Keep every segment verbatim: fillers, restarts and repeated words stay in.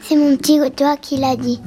C'est mon petit doigt qui l'a dit.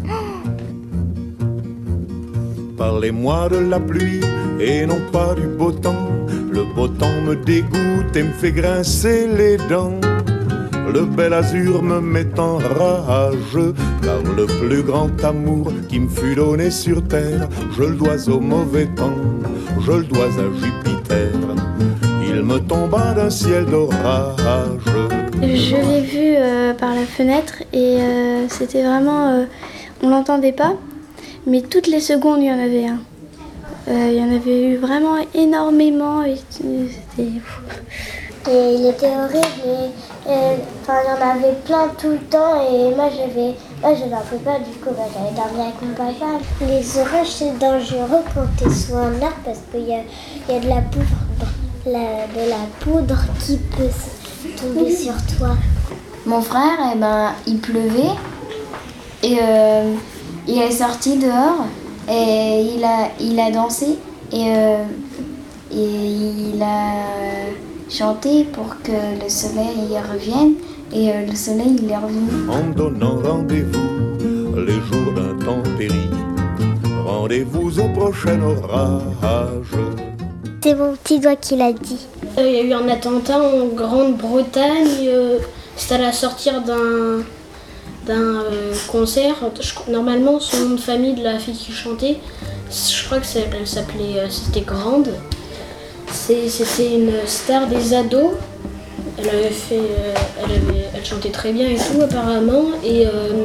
Parlez-moi de la pluie et non pas du beau temps. Le beau temps me dégoûte et me fait grincer les dents. Le bel azur me met en rage, car le plus grand amour qui me fut donné sur terre, je le dois au mauvais temps, je le dois à Jupiter. Il me tomba d'un ciel d'orage. Je l'ai vu euh, par la fenêtre et euh, c'était vraiment... Euh, on l'entendait pas, mais toutes les secondes il y en avait un. Euh, il y en avait eu vraiment énormément et c'était... Et il était horrible, et, et, enfin, il y en avait plein tout le temps et moi j'avais, moi je n'en pouvais pas, du coup bah, j'allais dormir avec mon papa. Les orages c'est dangereux quand tu es sous un arbre parce qu'il y a, il y a de la poudre, la, de la poudre qui peut tomber sur toi. Mon frère, eh ben, il pleuvait et euh, il est sorti dehors et il a, il a dansé et, euh, et il a chanté pour que le soleil y revienne et euh, le soleil il est revenu. En me donnant rendez-vous les jours d'intempéries, rendez-vous au prochain orage. C'est mon petit doigt qui l'a dit. Il euh, y a eu un attentat en Grande-Bretagne, euh, c'était à la sortie d'un, d'un euh, concert. Je, normalement, son nom de famille de la fille qui chantait, je crois que c'est, elle s'appelait, euh, c'était Grande. C'est, c'était une star des ados. Elle avait fait, euh, elle, avait, elle chantait très bien et tout apparemment. Et euh,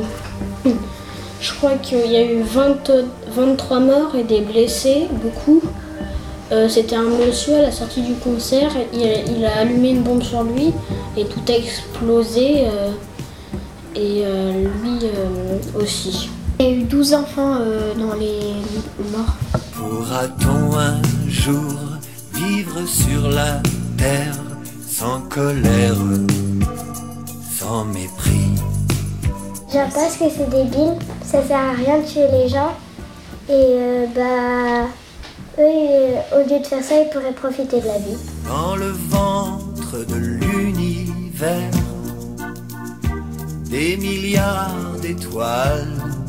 je crois qu'il y a eu vingt, vingt-trois morts et des blessés, beaucoup. Euh, c'était un monsieur à la sortie du concert, il, il a allumé une bombe sur lui et tout a explosé euh, et euh, lui euh, aussi. Il y a eu douze enfants euh, dans les morts. Pourra-t-on un jour vivre sur la terre sans colère, sans mépris? Je pense que c'est débile, ça sert à rien de tuer les gens et euh, bah... eux, au lieu de faire ça, ils pourraient profiter de la vie. Dans le ventre de l'univers, des milliards d'étoiles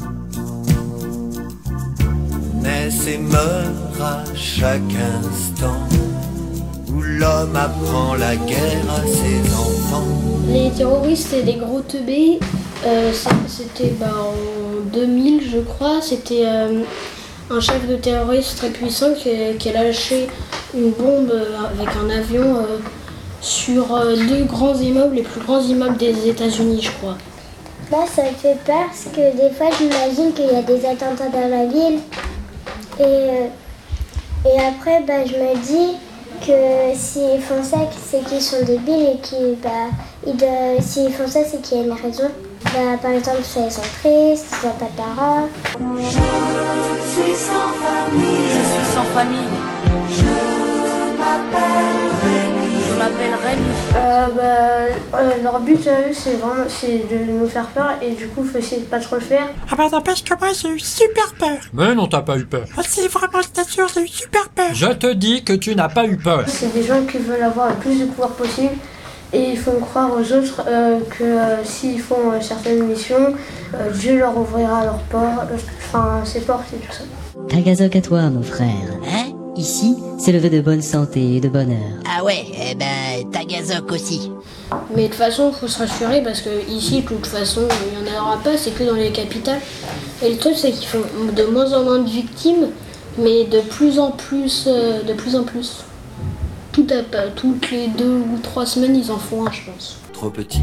naissent et meurent à chaque instant, où l'homme apprend la guerre à ses enfants. Les terroristes étaient des gros teubés, euh, c'était bah, en deux mille je crois, c'était... Euh, un chef de terroriste très puissant qui a, qui a lâché une bombe avec un avion euh, sur euh, deux grands immeubles, les plus grands immeubles des États-Unis, je crois. Moi, ça me fait peur parce que des fois, j'imagine qu'il y a des attentats dans la ville. Et, euh, et après, bah, je me dis que s'ils font ça, c'est qu'ils sont débiles et qu'ils, bah, ils doivent, s'ils font ça, c'est qu'il y a une raison. Bah, par exemple, soit ils sont tristes, ils n'ont pas de parents. Je suis sans famille. Je suis sans famille. Je m'appelle Rémi. Je m'appelle Rémi. Euh, bah, euh, leur but à eux, c'est vraiment c'est de nous faire peur et du coup, il faut essayer de pas trop le faire. Ah bah n'empêche que moi, j'ai eu super peur. Mais non, t'as pas eu peur. Ah si, vraiment, je t'assure, j'ai eu super peur. Je te dis que tu n'as pas eu peur. C'est des gens qui veulent avoir le plus de pouvoir possible. Et ils font croire aux autres euh, que euh, s'ils font euh, certaines missions, euh, Dieu leur ouvrira leurs portes, enfin ses portes et tout ça. Tagazok à toi, mon frère. Hein? Ici, c'est le vœu de bonne santé et de bonheur. Ah ouais, eh ben, Tagazok aussi. Mais de toute façon, il faut se rassurer parce que ici, de toute façon, il n'y en aura pas, c'est que dans les capitales. Et le truc, c'est qu'ils font de moins en moins de victimes, mais de plus en plus, euh, de plus en plus. Tout à, toutes les deux ou trois semaines, ils en font un, je pense. Trop petit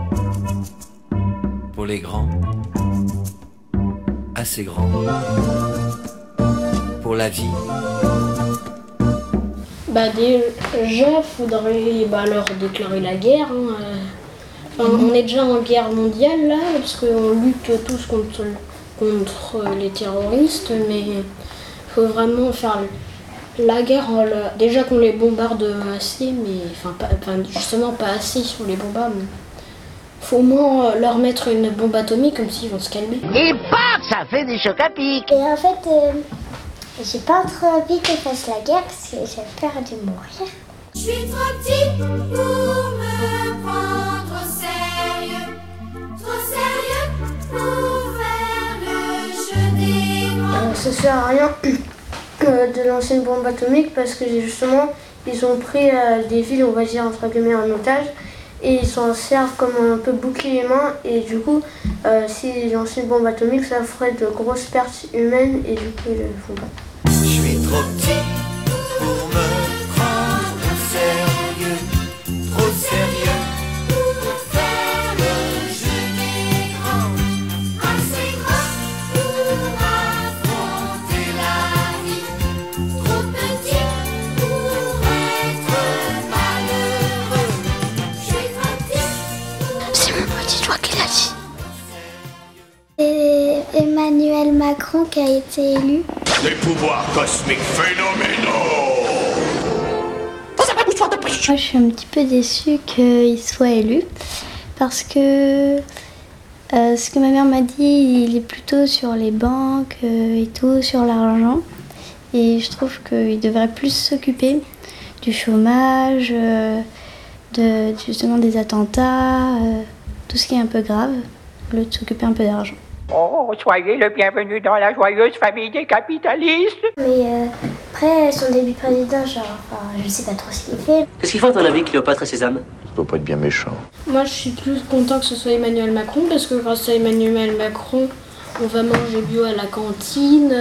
pour les grands, assez grand pour la vie. Bah déjà, faudrait bah, leur déclarer la guerre. Hein. Enfin, mmh. On est déjà en guerre mondiale là, parce qu'on lutte tous contre, contre les terroristes, mais il faut vraiment faire la guerre, déjà qu'on les bombarde assez, mais enfin, pas, enfin justement pas assez sur les bombardes. Il faut au moins leur mettre une bombe atomique, comme s'ils vont se calmer. Et paf, ça fait des chocs à pic. Et en fait, euh, j'ai pas trop envie qu'ils fassent la guerre, parce que j'ai peur de mourir. Je suis trop petit pour me prendre au sérieux, trop sérieux pour ça sert à rien euh, de lancer une bombe atomique parce que justement, ils ont pris euh, des villes, on va dire, entre guillemets, en otage. Et ils s'en servent comme un peu bouclier humain. Et du coup, euh, s'ils lancent une bombe atomique, ça ferait de grosses pertes humaines. Et du coup, ils ne le font pas. Je suis trop petit pour me prendre au sérieux, trop sérieux pour faire le jeu des grands, assez grand pour affronter la vie, trop petit pour être malheureux. Je suis trop petit. C'est mon petit doigt qui l'a dit. Et Emmanuel Macron qui a été élu. Des pouvoirs cosmiques phénoménaux. Moi, je suis un petit peu déçue qu'il soit élu parce que euh, ce que ma mère m'a dit, il est plutôt sur les banques euh, et tout, sur l'argent. Et je trouve qu'il devrait plus s'occuper du chômage, euh, de, justement des attentats, euh, tout ce qui est un peu grave, au lieu de s'occuper un peu d'argent. Oh, soyez le bienvenu dans la joyeuse famille des capitalistes. Mais euh, après son début président, genre, enfin, je sais pas trop ce qu'il fait. Qu'est-ce qu'il faut à ton avis, Cléopâtre et Sésame? Ça doit pas être bien méchant. Moi, je suis plus content que ce soit Emmanuel Macron parce que grâce à Emmanuel Macron, on va manger bio à la cantine.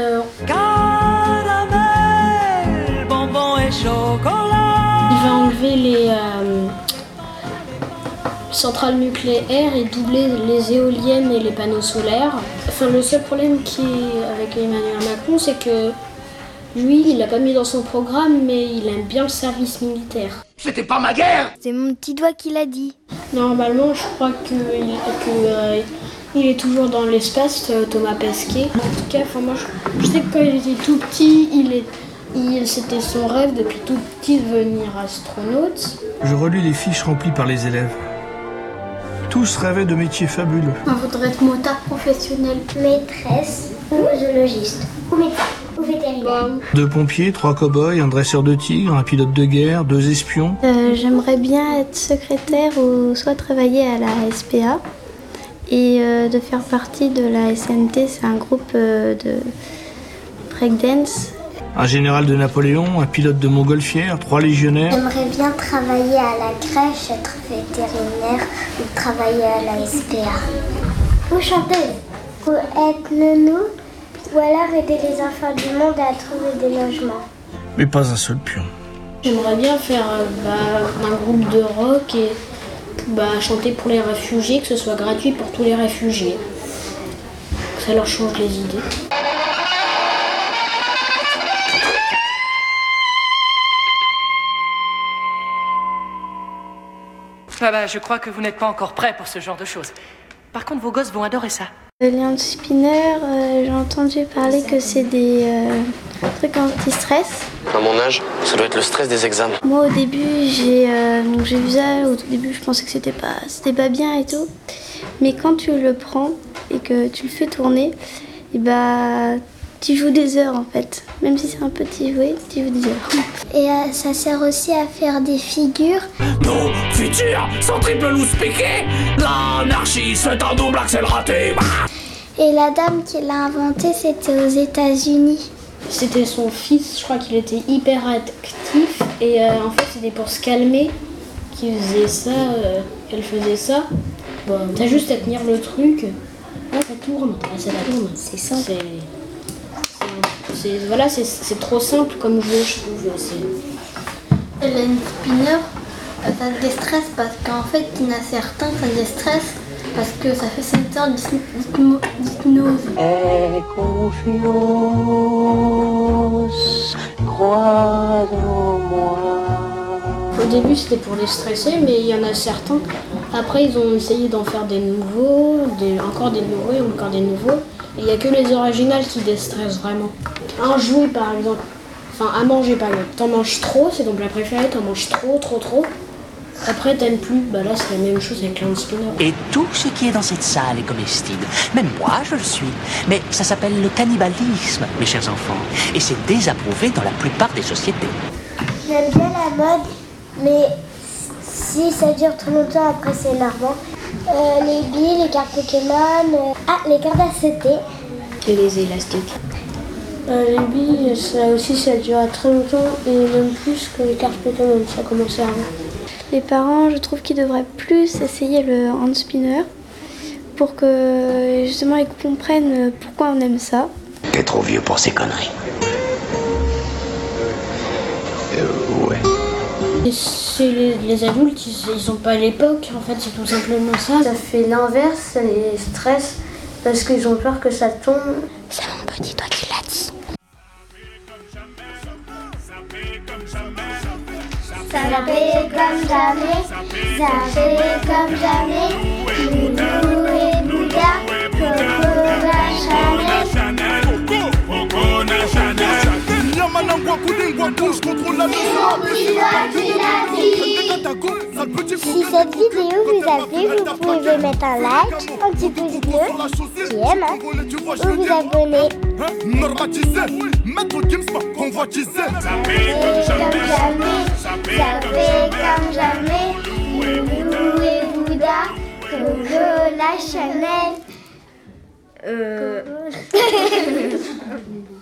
Caramel, bonbons et chocolat. Il va enlever les euh, centrales nucléaires et doubler les éoliennes et les panneaux solaires. Enfin, le seul problème qui est avec Emmanuel Macron, c'est que lui, il l'a pas mis dans son programme, mais il aime bien le service militaire. C'était pas ma guerre. C'est mon petit doigt qui l'a dit. Normalement, je crois que, il, que euh, il est toujours dans l'espace, euh, Thomas Pesquet. En tout cas, enfin, moi, je, je sais que quand il était tout petit, il est, il, c'était son rêve depuis tout petit de devenir astronaute. Je relis les fiches remplies par les élèves. Tous rêvaient de métiers fabuleux. On voudrait être motard professionnel, maîtresse ou zoologiste, ou médecin, ou vétérinaire. Deux pompiers, trois cow-boys, un dresseur de tigres, un pilote de guerre, deux espions. Euh, j'aimerais bien être secrétaire ou soit travailler à la S P A et euh, de faire partie de la S N T, c'est un groupe euh, de breakdance. Un général de Napoléon, un pilote de montgolfière, trois légionnaires. J'aimerais bien travailler à la crèche, être vétérinaire ou travailler à la S P A. Ou chanteuse, ou être nounou, ou alors aider les enfants du monde à trouver des logements. Mais pas un seul pion. J'aimerais bien faire euh, bah, un groupe de rock et bah, chanter pour les réfugiés, que ce soit gratuit pour tous les réfugiés. Que ça leur change les idées. Ah bah, je crois que vous n'êtes pas encore prêts pour ce genre de choses. Par contre, vos gosses vont adorer ça. Le Learn Spinner, euh, j'ai entendu parler que c'est des euh, trucs anti-stress. À mon âge, ça doit être le stress des examens. Moi, au début, j'ai euh, donc j'ai vu ça. Au tout début, je pensais que c'était pas, c'était pas bien et tout. Mais quand tu le prends et que tu le fais tourner, et bah, tu joues des heures en fait. Même si c'est un petit jouet, tu joues des heures. Et euh, ça sert aussi à faire des figures. Nos futurs sont triple loose piqués. L'anarchie, c'est un double axel raté. Et la dame qui l'a inventé, c'était aux États-Unis. C'était son fils, je crois qu'il était hyper actif. Et euh, en fait, c'était pour se calmer qu'il faisait ça. Euh, elle faisait ça. Bon, t'as juste à tenir le truc. Là, ça tourne. Là, ça tourne. C'est ça. C'est... C'est, voilà, c'est, c'est trop simple comme jeu, je trouve. C'est... Le Learn Spinner, ça déstresse parce qu'en fait, il y en a certains, ça déstresse parce que ça fait sept heures d'hypnose. Aie confiance, crois en moi. Au début, c'était pour les stresser, mais il y en a certains. Après, ils ont essayé d'en faire des nouveaux, des, encore des nouveaux et encore des nouveaux. Et il n'y a que les originales qui déstressent vraiment. Un jouet par exemple, enfin à manger par exemple, t'en manges trop, c'est ton plat préféré, t'en manges trop, trop, trop. Après t'aimes plus, bah là c'est la même chose avec Learn Spinner. Et tout ce qui est dans cette salle est comestible. Même moi, je le suis. Mais ça s'appelle le cannibalisme, mes chers enfants. Et c'est désapprouvé dans la plupart des sociétés. J'aime bien la mode, mais si ça dure trop longtemps, après c'est énervant. Euh, les billes, les cartes Pokémon, euh... ah, les cartes A C T. Et les élastiques. Euh, les billes, ça aussi, ça dure très longtemps et même plus que les cartes Pokémon, ça a commencé avant. Les parents, je trouve qu'ils devraient plus essayer le hand spinner pour que justement ils comprennent pourquoi on aime ça. T'es trop vieux pour ces conneries. Euh, ouais. Et c'est les, les adultes, ils, ils ont pas l'époque, en fait, c'est tout simplement ça. Ça fait l'inverse, ça les stresse parce qu'ils ont peur que ça tombe. C'est mon petit doigt qui l'a dit. Ça fait comme jamais, ça fait comme jamais. Loulou et Bouddha, Coco la Chanel. Coco la Chanel. Yamanangwa Koudingwa Douche contrôle la Si cette vidéo vous a plu, vous pouvez mettre un like, un petit pouce bleu, qui aime, hein, ou vous abonner. Normatisé, maître Gims m'a convoitisé. Ça fait comme jamais, ça fait comme jamais. Loulou et Bouddha, Coco la Chanel. Euh...